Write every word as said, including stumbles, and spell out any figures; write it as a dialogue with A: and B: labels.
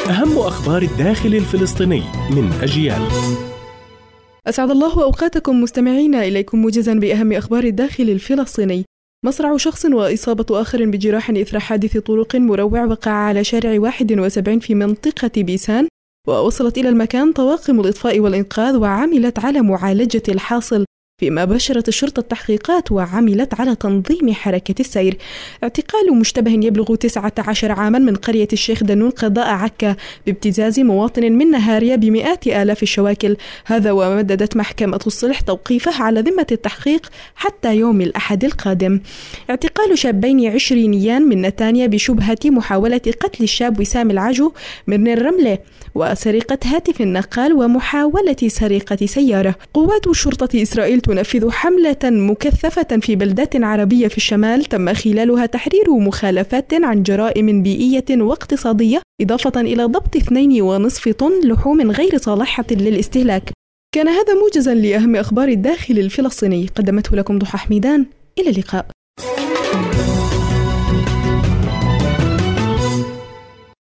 A: أهم أخبار الداخل الفلسطيني من أجيال.
B: أسعد الله أوقاتكم مستمعينا، إليكم موجزا بأهم أخبار الداخل الفلسطيني. مصرع شخص وإصابة آخر بجراح إثر حادث طرق مروع وقع على شارع واحد وسبعين في منطقة بيسان، ووصلت إلى المكان طواقم الإطفاء والإنقاذ وعملت على معالجة الحاصل، فيما باشرت الشرطة التحقيقات وعملت على تنظيم حركة السير. اعتقال مشتبه يبلغ تسعة عشر عاما من قرية الشيخ دنون قضاء عكا بابتزاز مواطن من نهاريا بمئات آلاف الشواكل، هذا ومددت محكمة الصلح توقيفه على ذمة التحقيق حتى يوم الأحد القادم. اعتقال شابين عشرينيان من نتانيا بشبهة محاولة قتل الشاب وسام العجو من الرملة وسرقة هاتف النقال ومحاولة سرقة سيارة. قوات شرطة إسرائيل تنفذ حملة مكثفة في بلدات عربية في الشمال تم خلالها تحرير مخالفات عن جرائم بيئية واقتصادية، إضافة إلى ضبط اثنين ونصف طن لحوم غير صالحة للاستهلاك. كان هذا موجزا لأهم أخبار الداخل الفلسطيني، قدمته لكم ضحى حميدان. إلى اللقاء.